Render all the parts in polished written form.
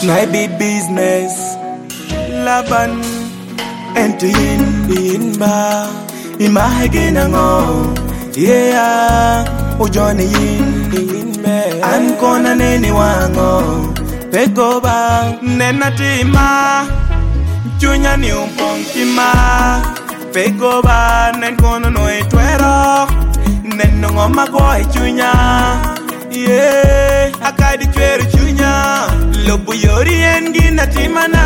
Nai be business laban ento yin ba imahege ngo yeah ujoni yin be an kona neni wango pego ba nenatima chunya ni umpongtima pego ba nen kono no etwero nen ngo magoy chunya yeah akadi chweru chunya lobu yori en gina timana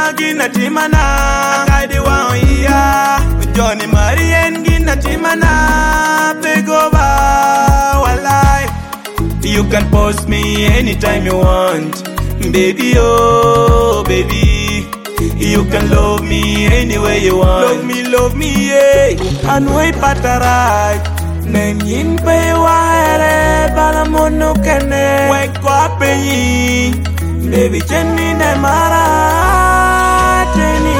akadi wao yeah Johnny Mari en gina timana pego ba walai you can post me anytime you want baby oh baby you can love me any way you want love me yeah and way patarai nen yin pe waere bala mono kene we kwa pe baby chenni ne mara teni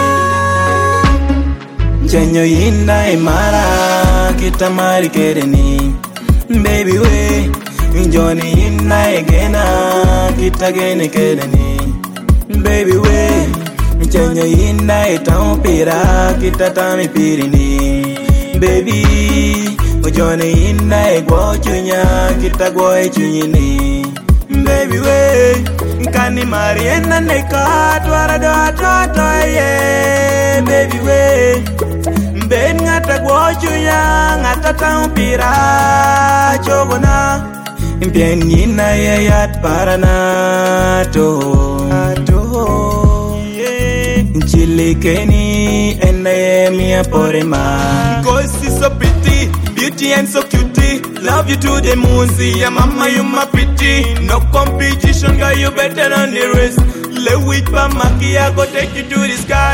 chenyo yinda e mara kita mari kereni baby we Johnny yinda e gena kita gene kereni baby we chenyo yinda e tampira kita tami pirini baby Johnny yinda e gwochunya kita gwoe chunyini baby we Kani Mariana neka twara do yeah baby we ben ngata gwochunya ngata tampira chogona impien yina yat parana to yeah chilikeni enayemia porema cause so pretty beauty and so cute love you to the moon, see ya mama, you my pretty. No competition, girl, you better than the rest. Let with Pamaki, I go take you to the sky.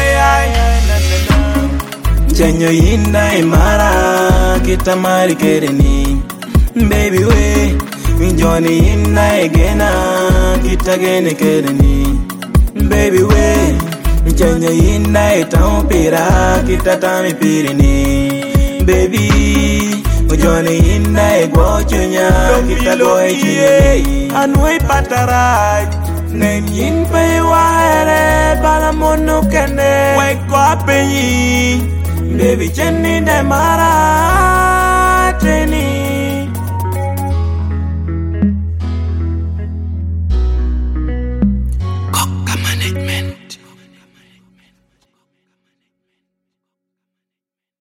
Chenyo yinda imara, kita mari kereni. Baby we, Johnny yinda egena, kita gene kereni. Baby we, chenyo yinda itampira, kita tami pirini. Baby, Johnny inna e gwochunya kita goe chie anwe patarai nen yin pe waere bala mono kene we kwa penyi baby chenni de mara teni